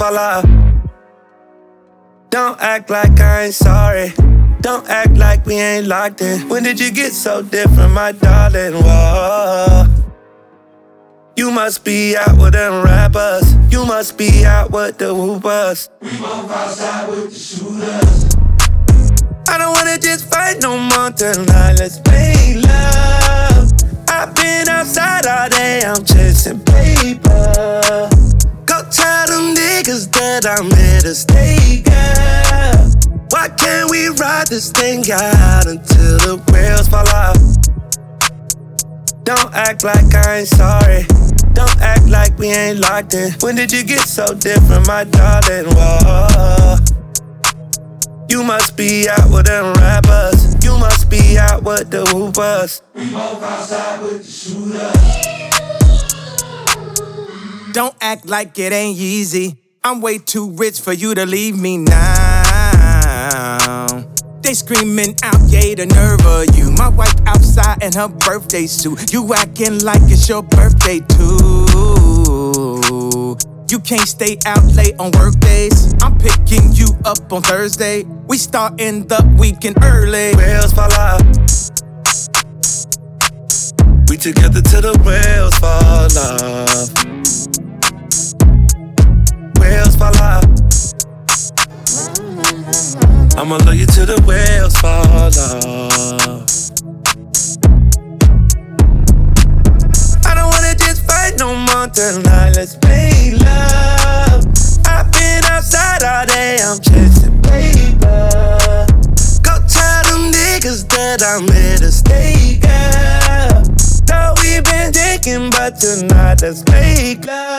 fall off. Don't act like I ain't sorry. Don't act like we ain't locked in. When did you get so different, my darling? Whoa. You must be out with them rappers. You must be out with the whoopers. We both outside with the shooters. I don't wanna just fight no more tonight. Let's make love. I've been outside all day, I'm chasing paper. Go tell them niggas that I'm here to stay, girl. Why can't we ride this thing out until the wheels fall off? Don't act like I ain't sorry. Don't act like we ain't locked in. When did you get so different, my darling? Whoa. You must be out with them rappers. You must be out with the whoopers. We both outside with the shooters. Don't act like it ain't easy. I'm way too rich for you to leave me now. They screaming out, yay, the nerve of you. My wife outside in her birthday suit. You acting like it's your birthday too. You can't stay out late on work days. I'm picking you up on Thursday. We starting the weekend early. Wheels fall off. We together till the wheels fall off. Wheels fall off. I'ma love you till the wheels fall off. I don't wanna just fight no more tonight. Let's make love. I've been outside all day, I'm chasing paper. Go tell them niggas that I'm here to stay, girl. No, we've been drinking, but tonight let's make love.